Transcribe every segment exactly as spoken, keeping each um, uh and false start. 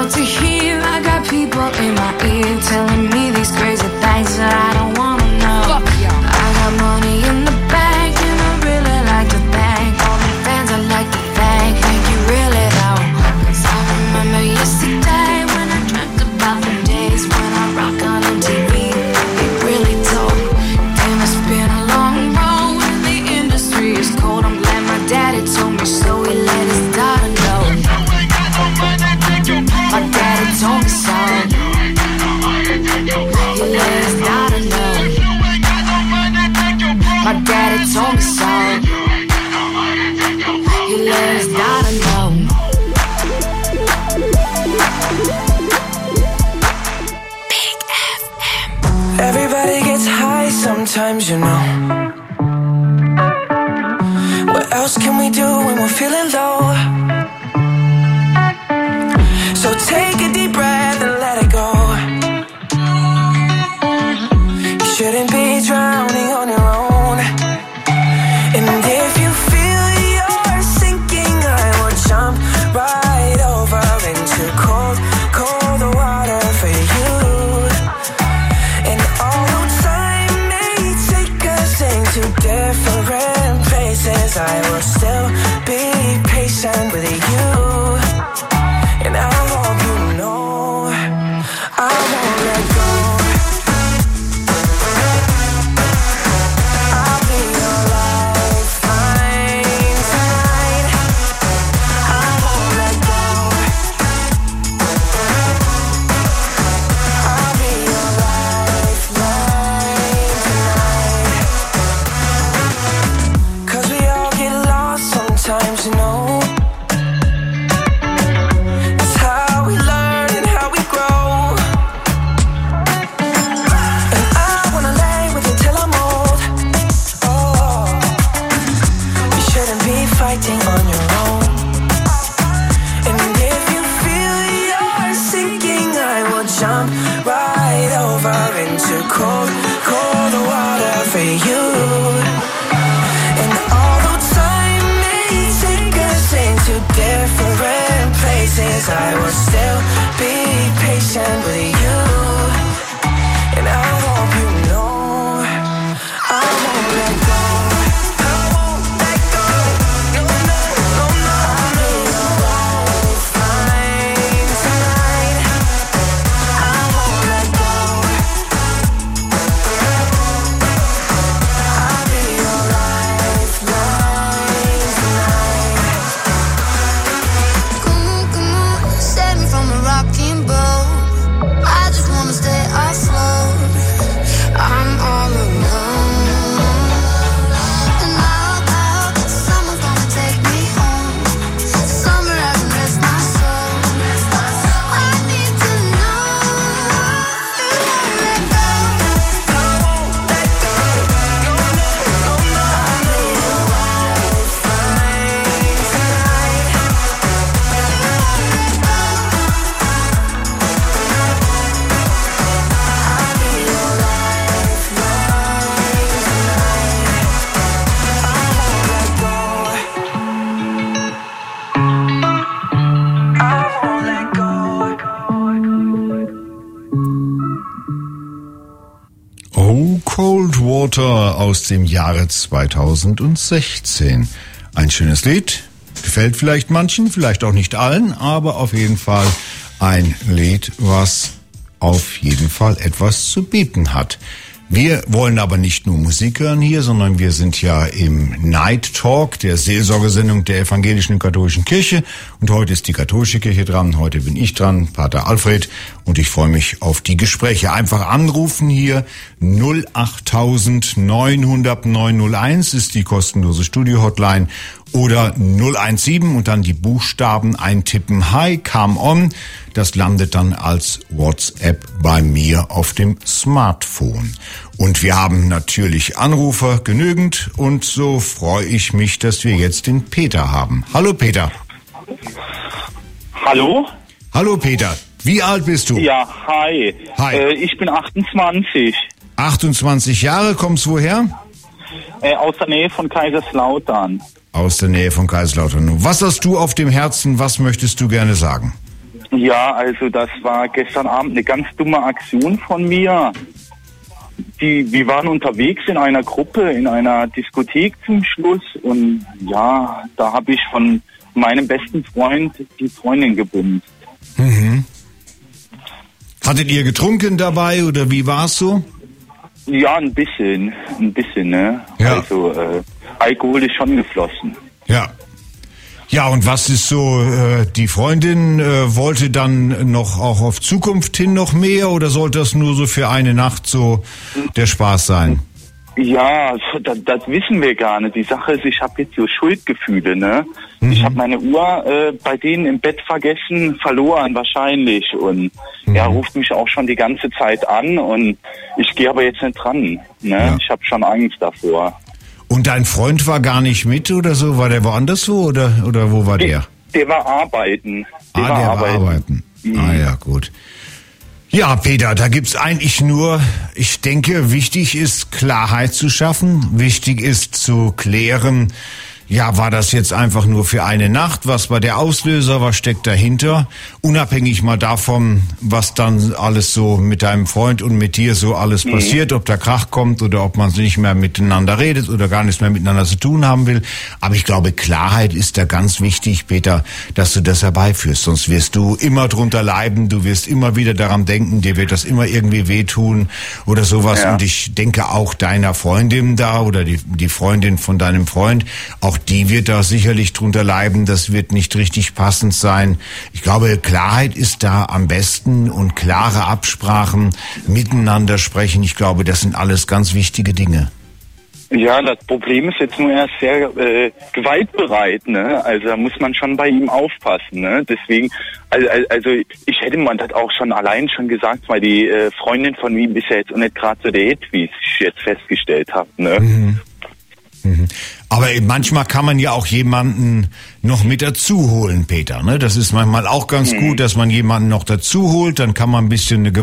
what to hear. I got people in my ear telling me these crazy things that I don't wanna know. Fuck y'all. I got money in the bank and I really like to thank all the fans I like to thank. Thank you really though. Cause I remember yesterday when I dreamt about the days when I rock on M T V. It really told. Damn, it's been a long road and the industry is cold. I'm glad my daddy told me so. He let his daughter know. My daddy told me so. He let his daughter know. My daddy told me so. He let his daughter know. Big F M. Everybody gets high sometimes, you know. What else can we do when we're feeling low? So take a deep breath and let it go. You shouldn't be drowning on your own. And if you feel you're sinking, I will jump right over into cold, cold water for you. And although time may take us into different places, I will still be patient with you. And I hope you know I won't let go. I'll be your lifeline tonight. I won't let go. I'll be your lifeline tonight. 'Cause we all get lost sometimes, you know. On your own. And if you feel you're sinking, I will jump right over into cold, cold water for you. And although time may take us into different places, I will still be patient with you. And I hope you know I won't let go. Aus dem Jahre zweitausendsechzehn. Ein schönes Lied, gefällt vielleicht manchen, vielleicht auch nicht allen, aber auf jeden Fall ein Lied, was auf jeden Fall etwas zu bieten hat. Wir wollen aber nicht nur Musik hören hier, sondern wir sind ja im Night Talk, der Seelsorgesendung der evangelischen und katholischen Kirche. Und heute ist die katholische Kirche dran, heute bin ich dran, Pater Alfred. Und ich freue mich auf die Gespräche. Einfach anrufen hier, null acht neun null null neun null eins ist die kostenlose Studio-Hotline. Oder null eins sieben und dann die Buchstaben eintippen. Hi, come on. Das landet dann als WhatsApp bei mir auf dem Smartphone. Und wir haben natürlich Anrufer genügend und so freue ich mich, dass wir jetzt den Peter haben. Hallo Peter. Hallo? Hallo Peter. Wie alt bist du? Ja, hi. Hi. Äh, ich bin achtundzwanzig. achtundzwanzig Jahre, kommst woher? Äh, aus der Nähe von Kaiserslautern. Aus der Nähe von Kaiserslautern. Was hast du auf dem Herzen? Was möchtest du gerne sagen? Ja, also das war gestern Abend eine ganz dumme Aktion von mir. Die, wir waren unterwegs in einer Gruppe, in einer Diskothek zum Schluss und ja, da habe ich von meinem besten Freund die Freundin gebumst. Mhm. Hattet ihr getrunken dabei oder wie war's so? Ja, ein bisschen, ein bisschen, ne? Ja. Also äh, Alkohol ist schon geflossen. Ja. Ja, und was ist so, äh, die Freundin äh, wollte dann noch auch auf Zukunft hin noch mehr oder sollte das nur so für eine Nacht so der Spaß sein? Ja, das, das wissen wir gar nicht. Die Sache ist, ich habe jetzt so Schuldgefühle, ne? Mhm. Ich habe meine Uhr äh, bei denen im Bett vergessen, verloren wahrscheinlich und mhm. er ruft mich auch schon die ganze Zeit an und ich gehe aber jetzt nicht dran, ne? Ja. Ich habe schon Angst davor. Und dein Freund war gar nicht mit oder so? War der woanders so oder, oder wo war der? Der, der war arbeiten. Der ah, war der arbeiten. war arbeiten. Mhm. Ah ja, gut. Ja, Peter, da gibt's eigentlich nur, ich denke, wichtig ist, Klarheit zu schaffen. Wichtig ist zu klären, ja, war das jetzt einfach nur für eine Nacht? Was war der Auslöser? Was steckt dahinter? Unabhängig mal davon, was dann alles so mit deinem Freund und mit dir so alles mhm. passiert, ob der Krach kommt oder ob man nicht mehr miteinander redet oder gar nichts mehr miteinander zu tun haben will. Aber ich glaube, Klarheit ist da ganz wichtig, Peter, dass du das herbeiführst. Sonst wirst du immer drunter leiden, du wirst immer wieder daran denken, dir wird das immer irgendwie wehtun oder sowas. Ja. Und ich denke auch deiner Freundin da oder die, die Freundin von deinem Freund, auch die wird da sicherlich drunter leiden, das wird nicht richtig passend sein. Ich glaube, Klarheit ist da am besten und klare Absprachen, miteinander sprechen. Ich glaube, das sind alles ganz wichtige Dinge. Ja, das Problem ist jetzt nur, er ist sehr äh, gewaltbereit, ne? Also da muss man schon bei ihm aufpassen, ne? Deswegen, also, also ich hätte man das auch schon allein schon gesagt, weil die äh, Freundin von ihm ist ja jetzt auch nicht gerade so der Hit, wie ich jetzt festgestellt habe, ne? Mhm. Mhm. Aber manchmal kann man ja auch jemanden noch mit dazu holen, Peter, ne? Das ist manchmal auch ganz mhm. gut, dass man jemanden noch dazu holt, dann kann man ein bisschen eine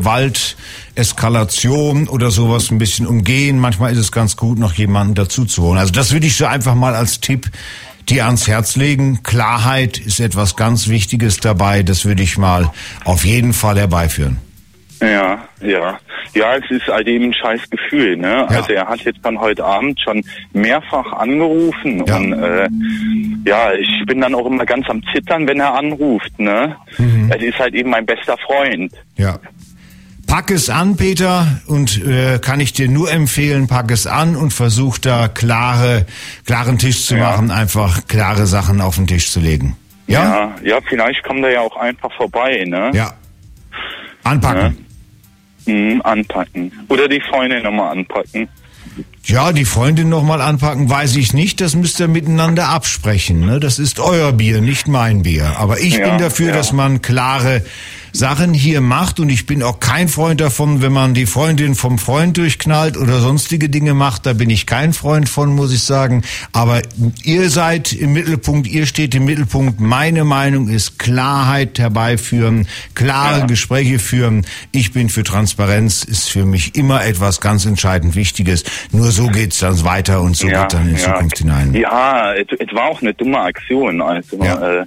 Gewalteskalation oder sowas ein bisschen umgehen. Manchmal ist es ganz gut, noch jemanden dazu zu holen. Also das würde ich so einfach mal als Tipp dir ans Herz legen. Klarheit ist etwas ganz Wichtiges dabei, das würde ich mal auf jeden Fall herbeiführen. Ja, ja. Ja, es ist all dem ein scheiß Gefühl, ne? Ja. Also er hat jetzt dann heute Abend schon mehrfach angerufen ja. und äh, ja, ich bin dann auch immer ganz am Zittern, wenn er anruft, ne? Mhm. Er ist halt eben mein bester Freund. Ja. Pack es an, Peter, und äh, kann ich dir nur empfehlen, pack es an und versuch da klare, klaren Tisch zu ja. machen, einfach klare Sachen auf den Tisch zu legen. Ja? Ja, ja, vielleicht kommt er ja auch einfach vorbei, ne? Ja. Anpacken. Ja. Mhm, anpacken. Oder die Freundin nochmal anpacken. Ja, die Freundin nochmal anpacken, weiß ich nicht. Das müsst ihr miteinander absprechen. Ne? Das ist euer Bier, nicht mein Bier. Aber ich ja, bin dafür, ja. dass man klare Sachen hier macht. Und ich bin auch kein Freund davon, wenn man die Freundin vom Freund durchknallt oder sonstige Dinge macht. Da bin ich kein Freund von, muss ich sagen. Aber ihr seid im Mittelpunkt, ihr steht im Mittelpunkt. Meine Meinung ist Klarheit herbeiführen, klare ja. Gespräche führen. Ich bin für Transparenz, ist für mich immer etwas ganz entscheidend Wichtiges. Nur so geht's dann weiter und so ja, geht dann in ja. Zukunft hinein. Ja, es, es war auch eine dumme Aktion. Also ja. äh,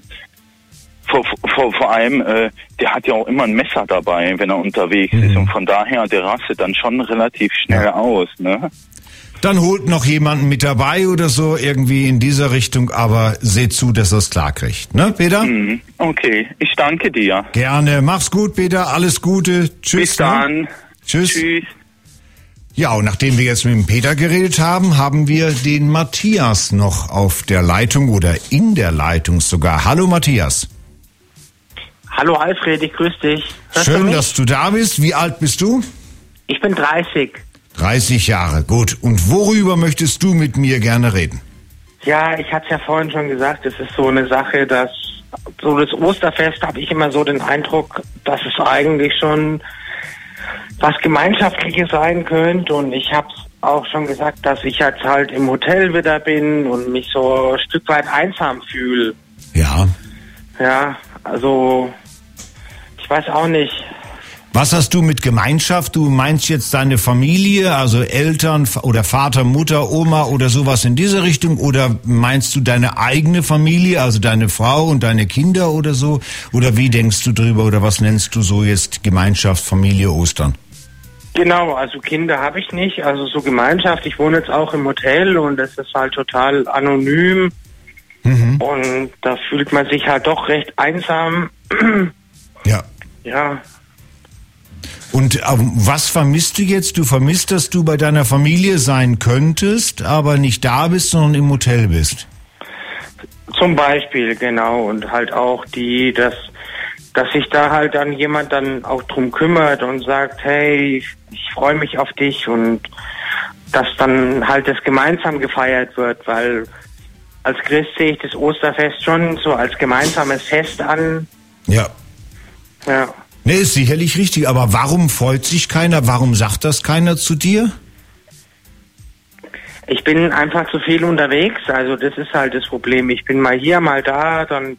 vor, vor, vor allem, äh, der hat ja auch immer ein Messer dabei, wenn er unterwegs mhm. ist. Und von daher, der rastet dann schon relativ schnell ja. aus. Ne? Dann holt noch jemanden mit dabei oder so, irgendwie in dieser Richtung. Aber seht zu, dass er es klar kriegt. Ne, Peter? Mhm. Okay, ich danke dir. Gerne. Mach's gut, Peter. Alles Gute. Tschüss. Bis dann. Ne? Tschüss. Tschüss. Ja, und nachdem wir jetzt mit dem Peter geredet haben, haben wir den Matthias noch auf der Leitung oder in der Leitung sogar. Hallo Matthias. Hallo Alfred, ich grüße dich. Hörst Schön, du dass du da bist. Wie alt bist du? Ich bin dreißig. dreißig Jahre, gut. Und worüber möchtest du mit mir gerne reden? Ja, ich hatte es ja vorhin schon gesagt, es ist so eine Sache, dass so das Osterfest habe ich immer so den Eindruck, dass es eigentlich schon was Gemeinschaftliches sein könnte. Und ich habe auch schon gesagt, dass ich jetzt halt im Hotel wieder bin und mich so ein Stück weit einsam fühle. Ja. Ja, also ich weiß auch nicht. Was hast du mit Gemeinschaft? Du meinst jetzt deine Familie, also Eltern oder Vater, Mutter, Oma oder sowas in diese Richtung? Oder meinst du deine eigene Familie, also deine Frau und deine Kinder oder so? Oder wie denkst du drüber oder was nennst du so jetzt Gemeinschaft, Familie, Ostern? Genau, also Kinder habe ich nicht, also so Gemeinschaft. Ich wohne jetzt auch im Hotel und das ist halt total anonym. Mhm. Und da fühlt man sich halt doch recht einsam. Ja. Ja. Und äh, was vermisst du jetzt? Du vermisst, dass du bei deiner Familie sein könntest, aber nicht da bist, sondern im Hotel bist. Zum Beispiel, genau. Und halt auch die, dass, dass sich da halt dann jemand dann auch drum kümmert und sagt, hey, ich, ich freue mich auf dich und dass dann halt das gemeinsam gefeiert wird, weil als Christ sehe ich das Osterfest schon so als gemeinsames Fest an. Ja. Ja. Ne, ist sicherlich richtig, aber warum freut sich keiner? Warum sagt das keiner zu dir? Ich bin einfach zu viel unterwegs, also das ist halt das Problem. Ich bin mal hier, mal da, dann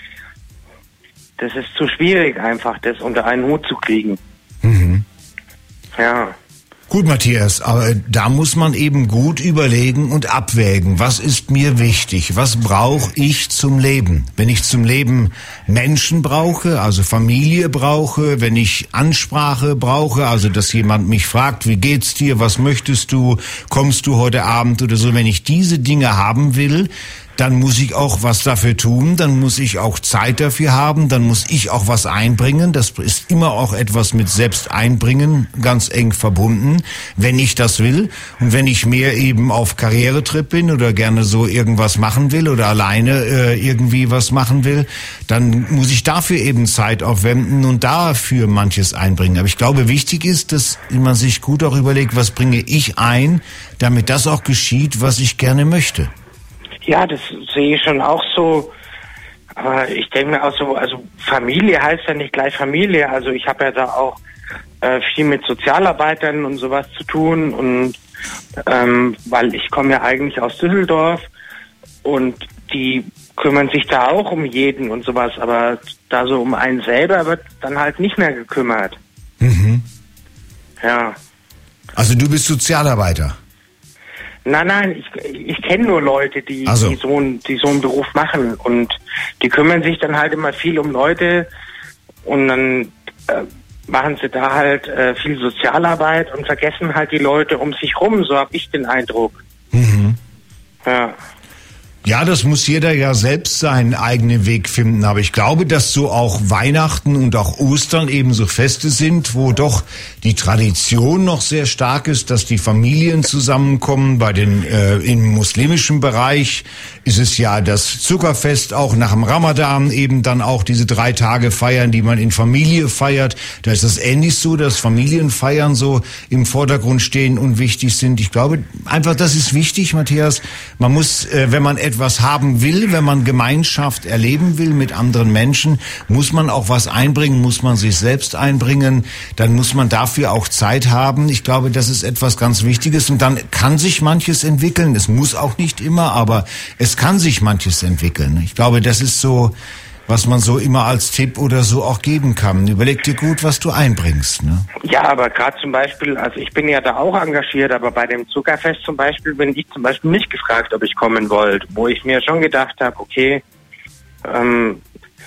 das ist zu schwierig einfach, das unter einen Hut zu kriegen. Mhm. Ja. Gut, Matthias, aber da muss man eben gut überlegen und abwägen. Was ist mir wichtig? Was brauche ich zum Leben? Wenn ich zum Leben Menschen brauche, also Familie brauche, wenn ich Ansprache brauche, also dass jemand mich fragt, wie geht's dir, was möchtest du, kommst du heute Abend oder so, wenn ich diese Dinge haben will, dann muss ich auch was dafür tun, dann muss ich auch Zeit dafür haben, dann muss ich auch was einbringen. Das ist immer auch etwas mit Selbsteinbringen ganz eng verbunden, wenn ich das will. Und wenn ich mehr eben auf Karrieretrip bin oder gerne so irgendwas machen will oder alleine äh, irgendwie was machen will, dann muss ich dafür eben Zeit aufwenden und dafür manches einbringen. Aber ich glaube, wichtig ist, dass man sich gut auch überlegt, was bringe ich ein, damit das auch geschieht, was ich gerne möchte. Ja, das sehe ich schon auch so. Aber ich denke mir auch so, also Familie heißt ja nicht gleich Familie. Also ich habe ja da auch äh, viel mit Sozialarbeitern und sowas zu tun. Und ähm, weil ich komme ja eigentlich aus Düsseldorf und die kümmern sich da auch um jeden und sowas. Aber da so um einen selber wird dann halt nicht mehr gekümmert. Mhm. Ja. Also du bist Sozialarbeiter? Nein, nein, ich, ich kenne nur Leute, die, also. die, so ein, die so einen Beruf machen und die kümmern sich dann halt immer viel um Leute und dann äh, machen sie da halt äh, viel Sozialarbeit und vergessen halt die Leute um sich rum, so habe ich den Eindruck. Mhm. Ja. Ja, das muss jeder ja selbst seinen eigenen Weg finden. Aber ich glaube, dass so auch Weihnachten und auch Ostern eben so Feste sind, wo doch die Tradition noch sehr stark ist, dass die Familien zusammenkommen. Bei den äh, im muslimischen Bereich ist es ja das Zuckerfest, auch nach dem Ramadan eben dann auch diese drei Tage feiern, die man in Familie feiert. Da ist das ähnlich so, dass Familienfeiern so im Vordergrund stehen und wichtig sind. Ich glaube einfach, das ist wichtig, Matthias. Man muss, äh, wenn man etwas was haben will, wenn man Gemeinschaft erleben will mit anderen Menschen, muss man auch was einbringen, muss man sich selbst einbringen, dann muss man dafür auch Zeit haben. Ich glaube, das ist etwas ganz Wichtiges und dann kann sich manches entwickeln. Es muss auch nicht immer, aber es kann sich manches entwickeln. Ich glaube, das ist so, was man so immer als Tipp oder so auch geben kann. Überleg dir gut, was du einbringst. Ne? Ja, aber gerade zum Beispiel, also ich bin ja da auch engagiert, aber bei dem Zuckerfest zum Beispiel bin ich zum Beispiel nicht gefragt, ob ich kommen wollte, wo ich mir schon gedacht habe, okay, ähm,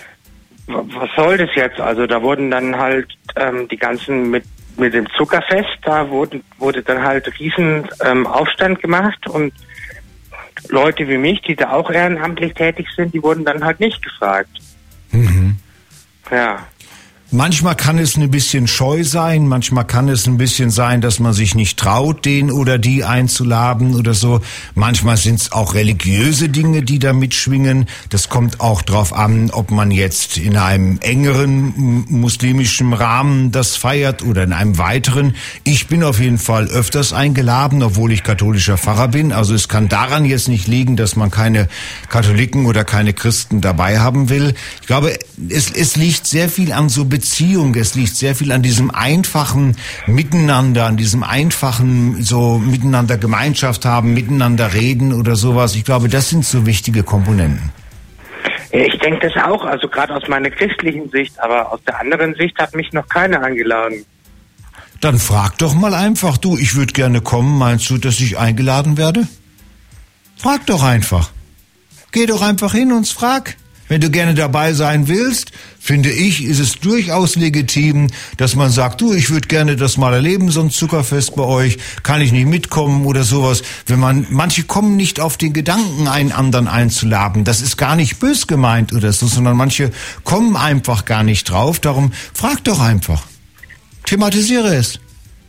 was soll das jetzt? Also da wurden dann halt ähm, die ganzen mit mit dem Zuckerfest, da wurde, wurde dann halt riesen ähm, Aufstand gemacht und Leute wie mich, die da auch ehrenamtlich tätig sind, die wurden dann halt nicht gefragt. Mhm. Ja. Manchmal kann es ein bisschen scheu sein, manchmal kann es ein bisschen sein, dass man sich nicht traut, den oder die einzuladen oder so. Manchmal sind es auch religiöse Dinge, die da mitschwingen. Das kommt auch drauf an, ob man jetzt in einem engeren muslimischen Rahmen das feiert oder in einem weiteren. Ich bin auf jeden Fall öfters eingeladen, obwohl ich katholischer Pfarrer bin. Also es kann daran jetzt nicht liegen, dass man keine Katholiken oder keine Christen dabei haben will. Ich glaube, es, es liegt sehr viel an so Beziehung, es liegt sehr viel an diesem einfachen Miteinander, an diesem einfachen so miteinander Gemeinschaft haben, miteinander reden oder sowas. Ich glaube, das sind so wichtige Komponenten. Ich denke das auch, also gerade aus meiner christlichen Sicht, aber aus der anderen Sicht hat mich noch keiner eingeladen. Dann frag doch mal einfach, du, ich würde gerne kommen, meinst du, dass ich eingeladen werde? Frag doch einfach. Geh doch einfach hin und frag. Wenn du gerne dabei sein willst, finde ich, ist es durchaus legitim, dass man sagt, du, ich würde gerne das mal erleben, so ein Zuckerfest bei euch, kann ich nicht mitkommen oder sowas. Wenn man, manche kommen nicht auf den Gedanken, einen anderen einzuladen. Das ist gar nicht bös gemeint oder so, sondern manche kommen einfach gar nicht drauf. Darum frag doch einfach. Thematisiere es.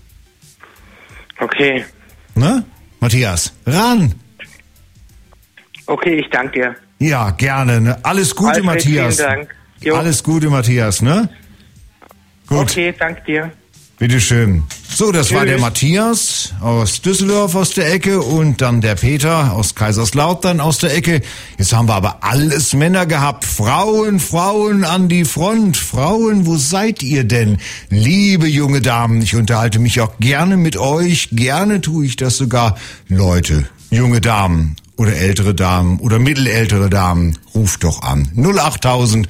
Okay. Ne? Matthias, ran! Okay, ich danke dir. Ja, gerne. Ne? Alles Gute, Alfred, Matthias. Vielen Dank. Jo. Alles Gute, Matthias, ne? Gut. Okay, danke dir. Bitteschön. So, das Tschüss. war der Matthias aus Düsseldorf aus der Ecke und dann der Peter aus Kaiserslautern aus der Ecke. Jetzt haben wir aber alles Männer gehabt. Frauen, Frauen an die Front. Frauen, wo seid ihr denn? Liebe junge Damen, ich unterhalte mich auch gerne mit euch. Gerne tue ich das sogar. Leute, junge Damen. Oder ältere Damen oder mittelältere Damen, ruft doch an. null acht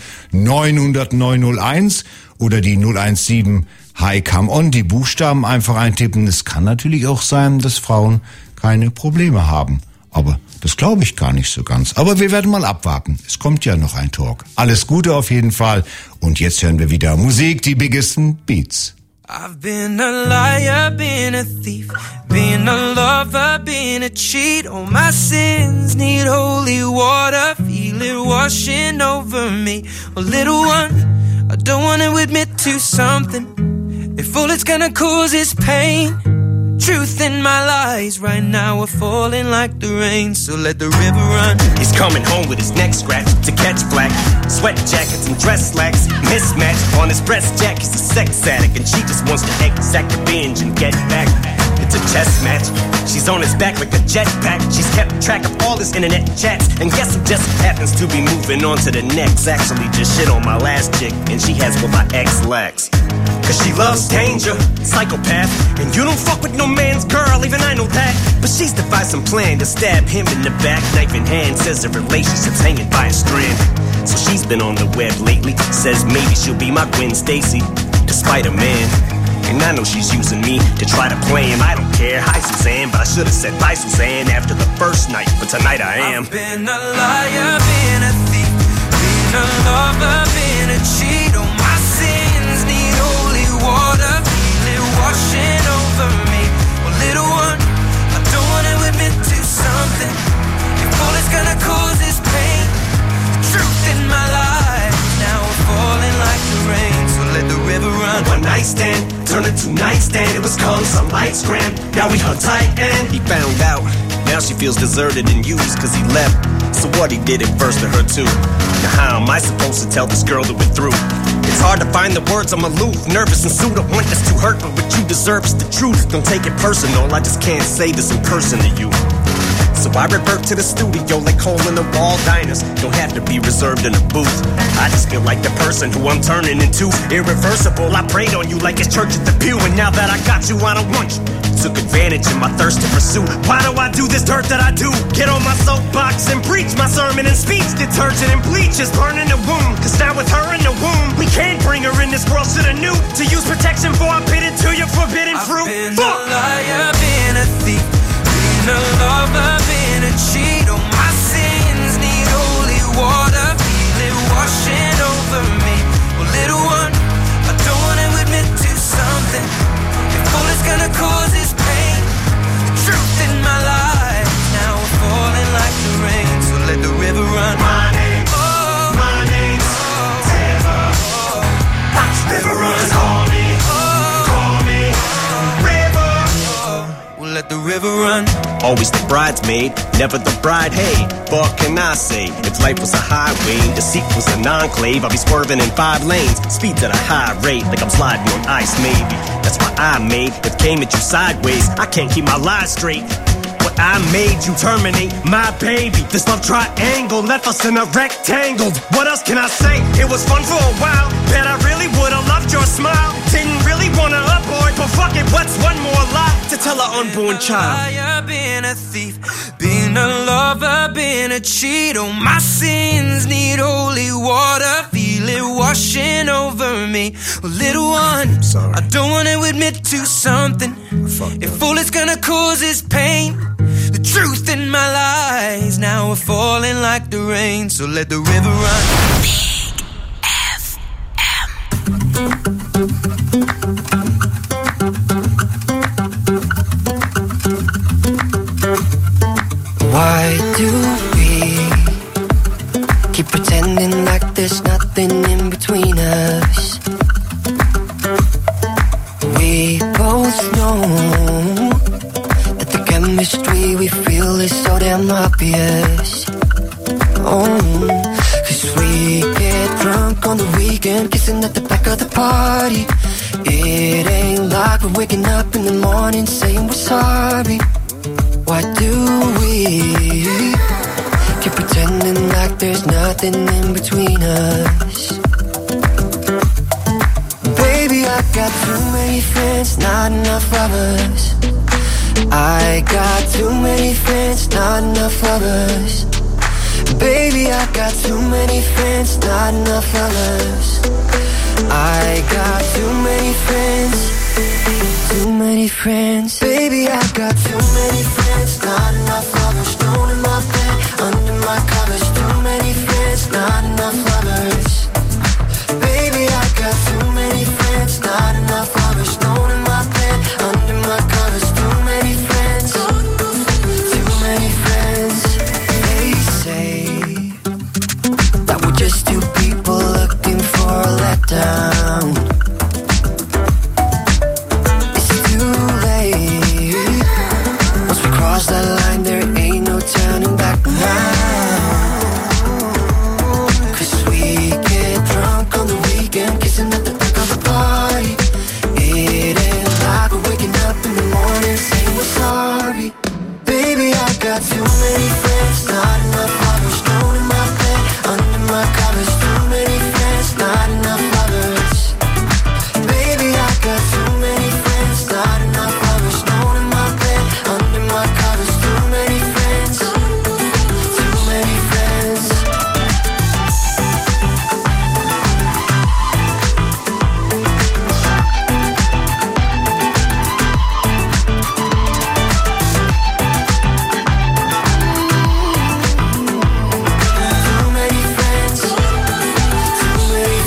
neun hundert neun null eins oder die null eins sieben Hi, come on, die Buchstaben einfach eintippen. Es kann natürlich auch sein, dass Frauen keine Probleme haben. Aber das glaube ich gar nicht so ganz. Aber wir werden mal abwarten. Es kommt ja noch ein Talk. Alles Gute auf jeden Fall. Und jetzt hören wir wieder Musik, die biggesten Beats. I've been a liar, been a thief, been a lover, been a cheat. All my sins need holy water, feel it washing over me. Oh, little one, I don't want to admit to something. If all it's gonna cause is pain, truth in my lies right now are falling like the rain. So let the river run. He's coming home with his neck scratched to catch black. Sweat jackets and dress slacks mismatched. On his breast jack he's a sex addict, and she just wants to exact revenge and get back. It's a chess match. She's on his back like a jetpack. She's kept track of all his internet chats, and guess who just happens to be moving on to the next. Actually just shit on my last chick, and she has what my ex lacks. Cause she loves danger, psychopath. And you don't fuck with no man's girl, even I know that. But she's devised some plan to stab him in the back, knife in hand. Says the relationship's hanging by a strand. So she's been on the web lately, says maybe she'll be my Gwen Stacy, despite a man. And I know she's using me to try to play him. I don't care, hi Suzanne, but I should've said bye Suzanne after the first night. But tonight I am. I've been a liar, been a thief, been a lover, been a cheat. All my sins need holy water, feel it washing over me. Well, little one, I don't wanna admit to something. If all it's gonna cause is pain, truth in my life now we're falling like the rain. So let the river run. One night stand turned into nightstand. It was calm, some lights grand. Now we hung tight and he found out. Now she feels deserted and used cause he left. So what, he did it first to her too. Now how am I supposed to tell this girl that we're through? It's hard to find the words, I'm aloof, nervous and sued. I want this to hurt, but what you deserve is the truth. Don't take it personal, I just can't say this in person to you. So I revert to the studio like hole in the wall diners. Don't have to be reserved in a booth. I just feel like the person who I'm turning into. Irreversible, I prayed on you like it's church at the pew. And now that I got you, I don't want you. Took advantage of my thirst to pursue. Why do I do this dirt that I do? Get on my soapbox and preach my sermon and speech. Detergent and bleach is burning the womb. Cause now with her in the womb, we can't bring her in this world to the new. To use protection for I bid into your forbidden fruit. I've been Fuck. a liar, been a thief, been a lover, been a cheat. All my sins need holy water, feel it washing over me. Well, little one, I don't wanna admit to something. If all it's gonna cause is pain, the truth in my life now we're falling like the rain. So let the river run. My name, Oh, my name's oh, Teva. oh, River runs, call me, call me, river. well, let the river run. Always the bridesmaid, never the bride. Hey, what can I say? If life was a highway, deceit was an enclave, I'd be swerving in five lanes, speeds at a high rate, like I'm sliding on ice maybe. That's why I made what came at you sideways. I can't keep my lies straight. What I made you terminate my baby. This love triangle left us in a rectangle. What else can I say? It was fun for a while, bet I really would've loved your smile. Didn't really wanna abort before fuck it, what's one more lie to tell our unborn child? Being a thief, being a lover, being a cheat. Oh, my sins need holy water. Feel it washing over me. Well, little one, sorry. I don't want to admit to something. If all it's gonna cause is pain, the truth in my lies now are falling like the rain. So let the river run. Big F M. Why do we keep pretending like there's nothing in between us? We both know that the chemistry we feel is so damn obvious. Oh, cause we get drunk on the weekend, kissing at the back of the party. It ain't like we're waking up in the morning saying we're sorry. Why do we keep pretending like there's nothing in between us? Baby, I got too many friends, not enough lovers. I got too many friends, not enough lovers. Baby, I got too many friends, not enough lovers. I got too many friends. Too many friends. Baby, I got too many friends. Not enough lovers. Thrown in my bed, under my covers. Too many friends. Not enough lovers. Baby, I got too many friends. Not enough lovers. Thrown in my bed, under my covers. Too many friends. Too many friends. They say that we're just two people looking for a letdown. Cross that line, there ain't no turning back now. Cause we get drunk on the weekend, kissing at the back of the party. It ain't like we're waking up in the morning saying we're sorry. Baby, I got too many friends, not enough lovers. Thrown in my bed, under my covers. Too many friends, not enough lovers. Baby, I got too many friends, not enough lovers. Thrown in my bed, under my covers. Too many friends, too many friends. Too many friends, too many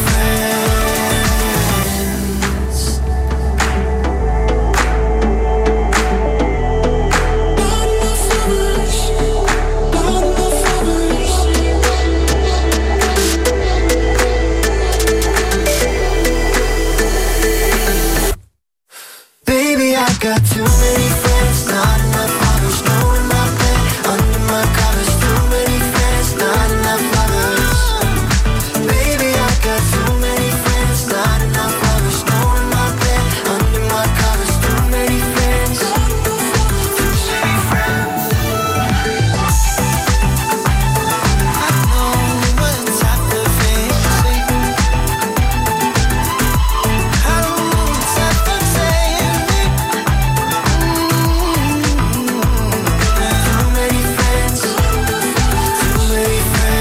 Baby, I got too many friends, not enough lovers. Knowing my bed, under my covers. Too many friends, not enough lovers. Baby, I got too many friends, not enough lovers. Knowing my bed, under my covers. Too many friends, too many friends. I know what's after fixing. I don't know what's after saying it. Too many friends, too many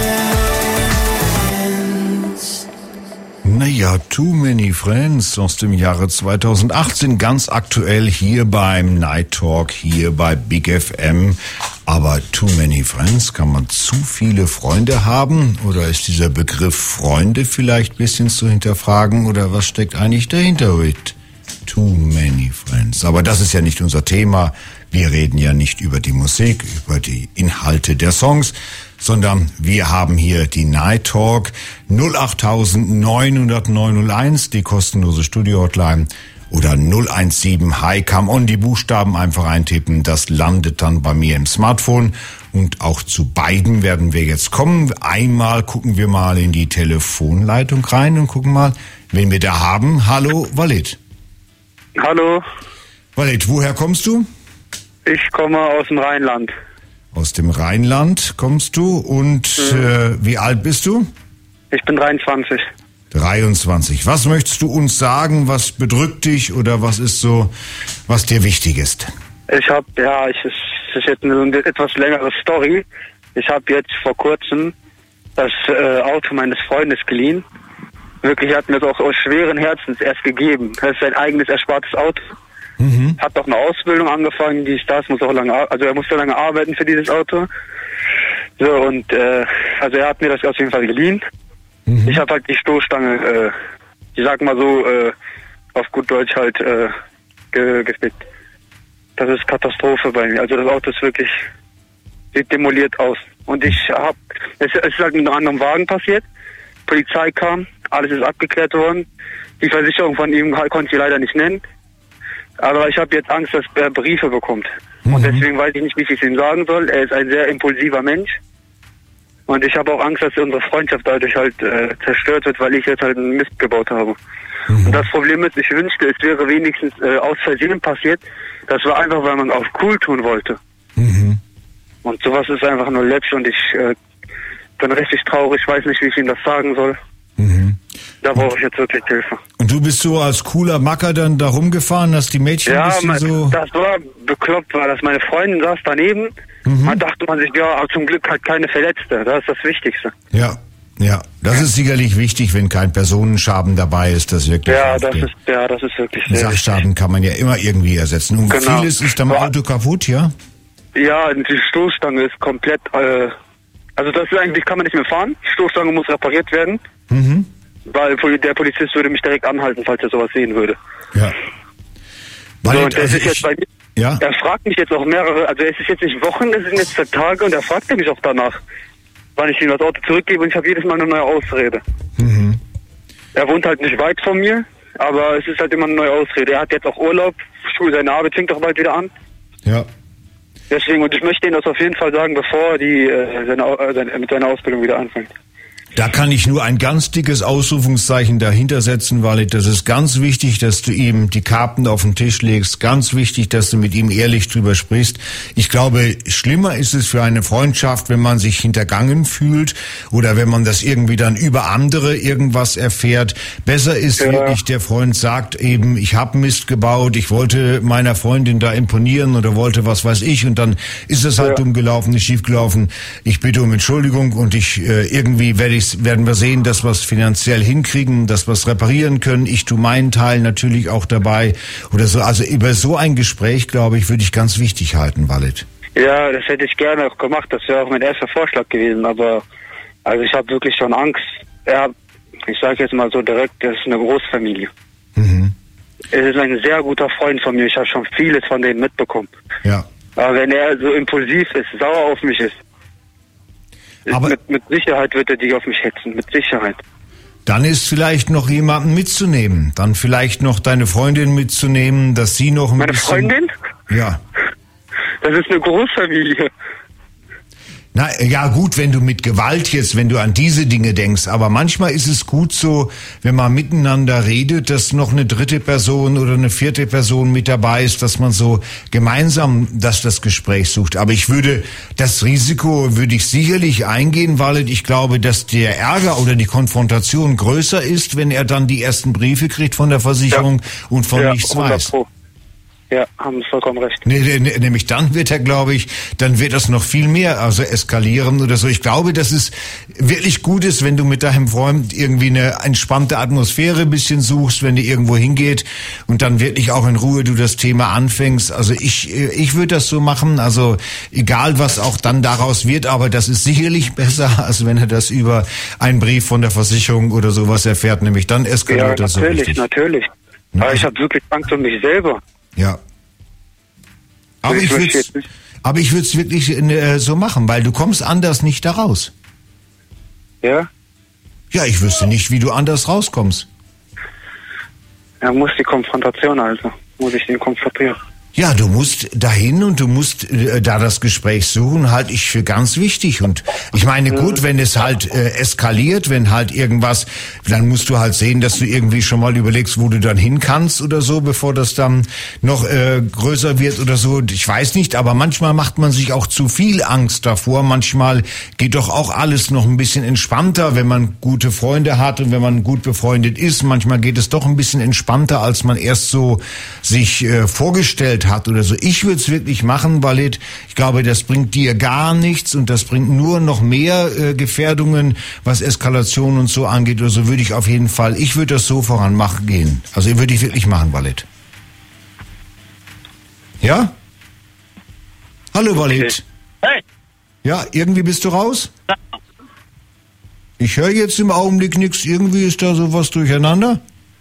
friends. Naja, Too Many Friends aus dem Jahre zweitausendachtzehn, ganz aktuell hier beim Night Talk, hier bei Big F M. Aber Too Many Friends, kann man zu viele Freunde haben? Oder ist dieser Begriff Freunde vielleicht ein bisschen zu hinterfragen? Oder was steckt eigentlich dahinter mit Too Many Friends? Aber das ist ja nicht unser Thema. Wir reden ja nicht über die Musik, über die Inhalte der Songs, sondern wir haben hier die Night Talk null acht neun null neun null eins, die kostenlose Studio-Hotline, oder null eins sieben Hi, come on, die Buchstaben einfach eintippen, das landet dann bei mir im Smartphone. Und auch zu beiden werden wir jetzt kommen. Einmal gucken wir mal in die Telefonleitung rein und gucken mal, wen wir da haben. Hallo, Walid. Hallo, Walid, woher kommst du? ich komme aus dem Rheinland. Aus dem Rheinland kommst du und mhm. äh, wie alt bist du? Ich bin dreiundzwanzig. dreiundzwanzig. Was möchtest du uns sagen? Was bedrückt dich oder was ist so, was dir wichtig ist? Ich habe, ja, ich, es ist jetzt eine etwas längere Story. Ich habe jetzt vor kurzem das äh, Auto meines Freundes geliehen. Wirklich, er hat mir das auch aus schweren Herzens erst gegeben. Das ist sein eigenes erspartes Auto. Mhm. Hat auch eine Ausbildung angefangen, die ist das, muss auch lange, also er musste lange arbeiten für dieses Auto. So, und äh, also er hat mir das auf jeden Fall geliehen. Mhm. Ich habe halt die Stoßstange, äh, ich sag mal so, äh, auf gut Deutsch halt äh, ge gefickt. Das ist Katastrophe bei mir. Also das Auto ist wirklich, sieht demoliert aus. Und ich hab, es, es ist halt mit einem anderen Wagen passiert. Polizei kam, alles ist abgeklärt worden. Die Versicherung von ihm konnte ich leider nicht nennen. Aber ich habe jetzt Angst, dass er Briefe bekommt. Mhm. Und deswegen weiß ich nicht, wie ich es ihm sagen soll. Er ist ein sehr impulsiver Mensch. Und ich habe auch Angst, dass unsere Freundschaft dadurch halt äh, zerstört wird, weil ich jetzt halt einen Mist gebaut habe. Mhm. Und das Problem ist, ich wünschte, es wäre wenigstens äh, aus Versehen passiert. Das war einfach, weil man auf cool tun wollte. Mhm. Und sowas ist einfach nur läppisch und ich äh, bin richtig traurig, weiß nicht, wie ich ihm das sagen soll. Mhm. Da brauche ich jetzt wirklich Hilfe. Und du bist so als cooler Macker dann da rumgefahren, dass die Mädchen ja, ein bisschen man, so... das war bekloppt, weil das meine Freundin saß daneben. Mhm. Man dachte man sich, ja, aber zum Glück halt keine Verletzte. Das ist das Wichtigste. Ja, ja. Das ist sicherlich wichtig, wenn kein Personenschaden dabei ist, das wirklich... Ja, das ist, ja, das ist wirklich sehr Sachschaden wichtig. Kann man ja immer irgendwie ersetzen. Und genau. Vieles ist am Auto kaputt, ja? Ja, die Stoßstange ist komplett... Äh, also das ist eigentlich, kann man nicht mehr fahren. Die Stoßstange muss repariert werden. Mhm. Weil der Polizist würde mich direkt anhalten, falls er sowas sehen würde. Ja. So, und das also ist jetzt bei mir. Ja? Er fragt mich jetzt auch mehrere, also es ist jetzt nicht Wochen, es sind jetzt Tage und er fragt mich auch danach, wann ich ihm das Auto zurückgebe und ich habe jedes Mal eine neue Ausrede. Mhm. Er wohnt halt nicht weit von mir, aber es ist halt immer eine neue Ausrede. Er hat jetzt auch Urlaub, Schule, seine Arbeit fängt auch bald wieder an. Ja. Deswegen, und ich möchte ihm das auf jeden Fall sagen, bevor die äh, seine, äh, seine, mit seiner Ausbildung wieder anfängt. Da kann ich nur ein ganz dickes Ausrufungszeichen dahinter setzen, weil das ist ganz wichtig, dass du ihm die Karten auf den Tisch legst. Ganz wichtig, dass du mit ihm ehrlich drüber sprichst. Ich glaube, schlimmer ist es für eine Freundschaft, wenn man sich hintergangen fühlt oder wenn man das irgendwie dann über andere irgendwas erfährt. Besser ist ja. wirklich, der Freund sagt eben, ich habe Mist gebaut, ich wollte meiner Freundin da imponieren oder wollte was weiß ich und dann ist es halt ja. dumm gelaufen, ist schief gelaufen. Ich bitte um Entschuldigung und ich äh, irgendwie werde ich werden wir sehen, dass wir es finanziell hinkriegen, dass wir es reparieren können. Ich tue meinen Teil natürlich auch dabei oder so. Also über so ein Gespräch, glaube ich, würde ich ganz wichtig halten, Walid. Ja, das hätte ich gerne auch gemacht. Das wäre auch mein erster Vorschlag gewesen. Aber also ich habe wirklich schon Angst. Er, ich sage jetzt mal so direkt, das ist eine Großfamilie. Mhm. Es ist ein sehr guter Freund von mir. Ich habe schon vieles von denen mitbekommen. Ja. Aber wenn er so impulsiv ist, sauer auf mich ist, Aber mit, mit Sicherheit wird er dich auf mich hetzen, mit Sicherheit. Dann ist vielleicht noch jemanden mitzunehmen. Dann vielleicht noch deine Freundin mitzunehmen, dass sie noch ein Meine bisschen... Freundin? Ja. Das ist eine Großfamilie. Na ja, gut, wenn du mit Gewalt jetzt, wenn du an diese Dinge denkst, aber manchmal ist es gut so, wenn man miteinander redet, dass noch eine dritte Person oder eine vierte Person mit dabei ist, dass man so gemeinsam das, das Gespräch sucht. Aber ich würde, das Risiko würde ich sicherlich eingehen, weil ich glaube, dass der Ärger oder die Konfrontation größer ist, wenn er dann die ersten Briefe kriegt von der Versicherung ja. und von ja, nichts weiß. Pro. Ja, haben Sie vollkommen recht. Nee, nee, nämlich dann wird er, glaube ich, dann wird das noch viel mehr also eskalieren oder so. Ich glaube, dass es wirklich gut ist, wenn du mit deinem Freund irgendwie eine entspannte Atmosphäre ein bisschen suchst, wenn ihr irgendwo hingeht und dann wirklich auch in Ruhe du das Thema anfängst. Also ich ich würde das so machen, also egal was auch dann daraus wird, aber das ist sicherlich besser, als wenn er das über einen Brief von der Versicherung oder sowas erfährt, nämlich dann eskaliert ja, das so richtig. Natürlich, natürlich. Ja. Aber ich habe wirklich Angst um mich selber. Ja. Aber ich, ich würde es aber ich würde es wirklich äh, so machen, weil du kommst anders nicht da raus. Ja? Ja, ich wüsste nicht, wie du anders rauskommst. Er muss die Konfrontation also. Muss ich den konfrontieren. Ja, du musst dahin und du musst äh, da das Gespräch suchen, halte ich für ganz wichtig. Und ich meine, gut, wenn es halt äh, eskaliert, wenn halt irgendwas, dann musst du halt sehen, dass du irgendwie schon mal überlegst, wo du dann hin kannst oder so, bevor das dann noch äh, größer wird oder so. Ich weiß nicht, aber manchmal macht man sich auch zu viel Angst davor. Manchmal geht doch auch alles noch ein bisschen entspannter, wenn man gute Freunde hat und wenn man gut befreundet ist. Manchmal geht es doch ein bisschen entspannter, als man erst so sich äh, vorgestellt hat oder so. Ich würde es wirklich machen, Walid. Ich glaube, das bringt dir gar nichts und das bringt nur noch mehr äh, Gefährdungen, was Eskalation und so angeht oder so. Würde ich auf jeden Fall, ich würde das so voran machen gehen. Also würde ich wirklich machen, Walid. Ja? Hallo, Walid. Hey. Ja, irgendwie bist du raus? Ich höre jetzt im Augenblick nichts. Irgendwie ist da sowas durcheinander.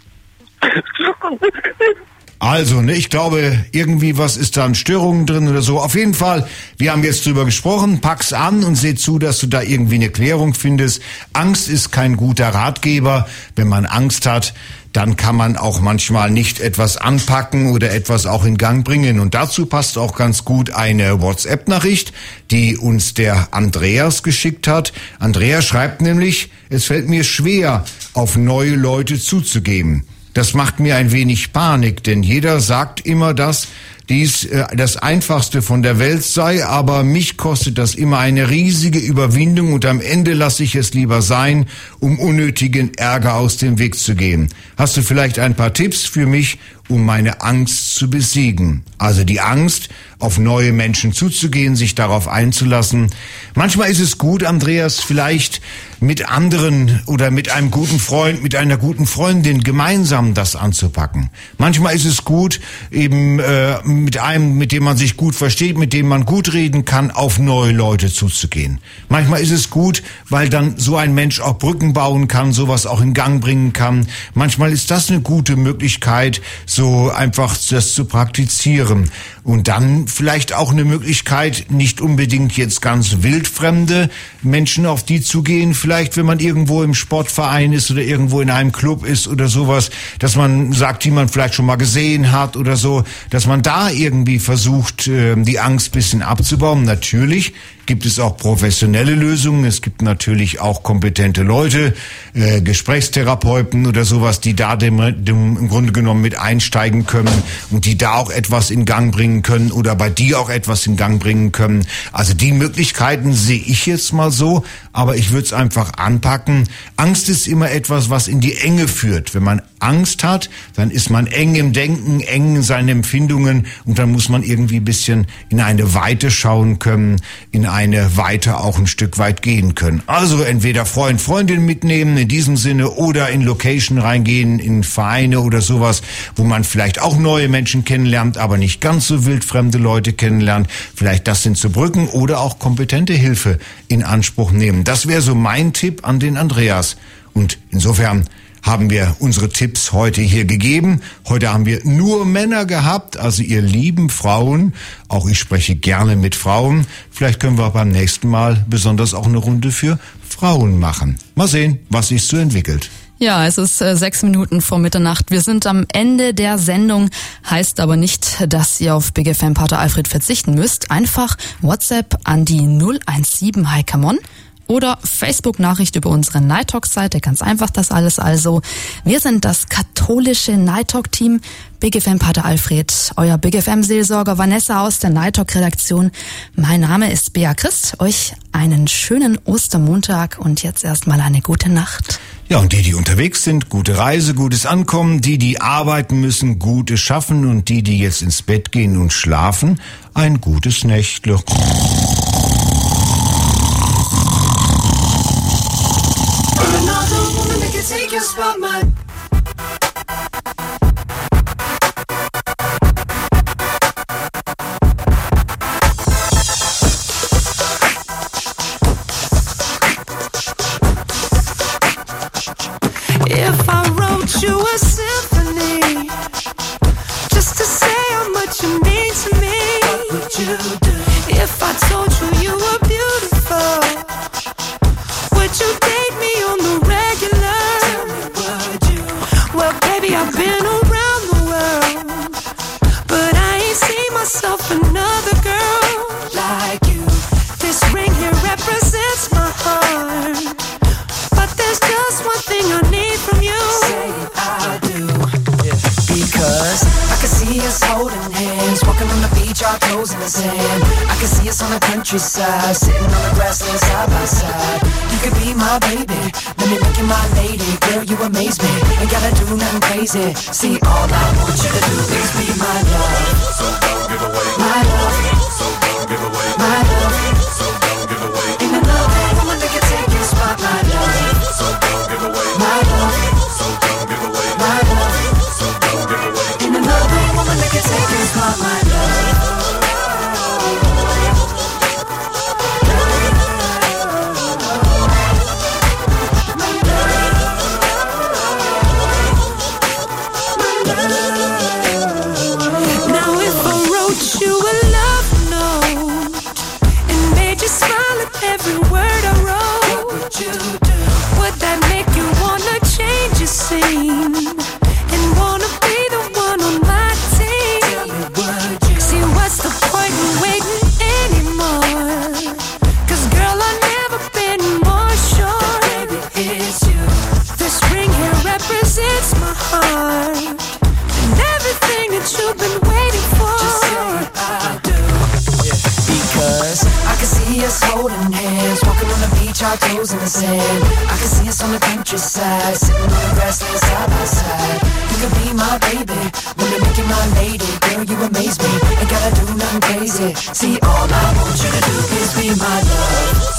Also, ne, ich glaube, irgendwie was ist da an Störungen drin oder so. Auf jeden Fall, wir haben jetzt drüber gesprochen, pack's an und seh zu, dass du da irgendwie eine Klärung findest. Angst ist kein guter Ratgeber. Wenn man Angst hat, dann kann man auch manchmal nicht etwas anpacken oder etwas auch in Gang bringen. Und dazu passt auch ganz gut eine WhatsApp-Nachricht, die uns der Andreas geschickt hat. Andreas schreibt nämlich, es fällt mir schwer, auf neue Leute zuzugeben. Das macht mir ein wenig Panik, denn jeder sagt immer, dass dies äh, das Einfachste von der Welt sei, aber mich kostet das immer eine riesige Überwindung und am Ende lasse ich es lieber sein, um unnötigen Ärger aus dem Weg zu gehen. Hast du vielleicht ein paar Tipps für mich, um meine Angst zu besiegen? Also die Angst, auf neue Menschen zuzugehen, sich darauf einzulassen. Manchmal ist es gut, Andreas, vielleicht mit anderen oder mit einem guten Freund, mit einer guten Freundin gemeinsam das anzupacken. Manchmal ist es gut, eben äh, mit einem, mit dem man sich gut versteht, mit dem man gut reden kann, auf neue Leute zuzugehen. Manchmal ist es gut, weil dann so ein Mensch auch Brücken bauen kann, sowas auch in Gang bringen kann. Manchmal ist das eine gute Möglichkeit, so einfach das zu praktizieren. Und dann vielleicht auch eine Möglichkeit, nicht unbedingt jetzt ganz wildfremde Menschen auf die zu gehen, vielleicht wenn man irgendwo im Sportverein ist oder irgendwo in einem Club ist oder sowas, dass man sagt, die man vielleicht schon mal gesehen hat oder so, dass man da irgendwie versucht, die Angst ein bisschen abzubauen. Natürlich gibt es auch professionelle Lösungen. Es gibt natürlich auch kompetente Leute, äh, Gesprächstherapeuten oder sowas, die da dem, dem im Grunde genommen mit einsteigen können und die da auch etwas in Gang bringen können oder bei dir auch etwas in Gang bringen können. Also die Möglichkeiten sehe ich jetzt mal so, aber ich würde es einfach anpacken. Angst ist immer etwas, was in die Enge führt. Wenn man Angst hat, dann ist man eng im Denken, eng in seinen Empfindungen und dann muss man irgendwie ein bisschen in eine Weite schauen können, in eine Weite auch ein Stück weit gehen können. Also entweder Freund, Freundin mitnehmen in diesem Sinne oder in Location reingehen, in Vereine oder sowas, wo man vielleicht auch neue Menschen kennenlernt, aber nicht ganz so wildfremde Leute kennenlernt. Vielleicht das sind zu Brücken oder auch kompetente Hilfe in Anspruch nehmen. Das wäre so mein Tipp an den Andreas. Und insofern haben wir unsere Tipps heute hier gegeben. Heute haben wir nur Männer gehabt, also ihr lieben Frauen. Auch ich spreche gerne mit Frauen. Vielleicht können wir beim nächsten Mal besonders auch eine Runde für Frauen machen. Mal sehen, was sich so entwickelt. Ja, es ist äh, sechs Minuten vor Mitternacht. Wir sind am Ende der Sendung. Heißt aber nicht, dass ihr auf Big F M Pater Alfred verzichten müsst. Einfach WhatsApp an die null eins sieben Hi Come On. Oder Facebook-Nachricht über unsere Night Talk-Seite. Ganz einfach das alles also. Wir sind das katholische Night Talk-Team. Big F M Pater Alfred, euer Big F M-Seelsorger Vanessa aus der Night Talk-Redaktion. Mein Name ist Bea Christ. Euch einen schönen Ostermontag und jetzt erstmal eine gute Nacht. Ja, und die, die unterwegs sind, gute Reise, gutes Ankommen. Die, die arbeiten müssen, gutes Schaffen. Und die, die jetzt ins Bett gehen und schlafen, ein gutes Nächtle. Take your spot, my if I wrote you a symphony just to say how much you mean to me, what would you do? If I told you you were beautiful, would you date me on the regular? Tell me, would you? toes in the sand. I can see us on the countryside, sitting on the grassland side by side. You could be my baby, let me make you my lady. Girl, you amaze me, ain't gotta do nothing crazy. See, all I want you to do is be my love. So don't give away my love. So don't give away my love. So don't give away. Ain't another woman that can take your spot, my love. So don't give away my love. So don't give away my love. So don't give away. Ain't another woman that can take your spot, my love. Holding hands, walking on the beach, our toes in the sand. I can see us on the countryside, sitting on the grassland side by side. You could be my baby, wanna make you my lady. Girl, you amaze me, ain't gotta do nothing crazy. See, all I want you to do is be my love.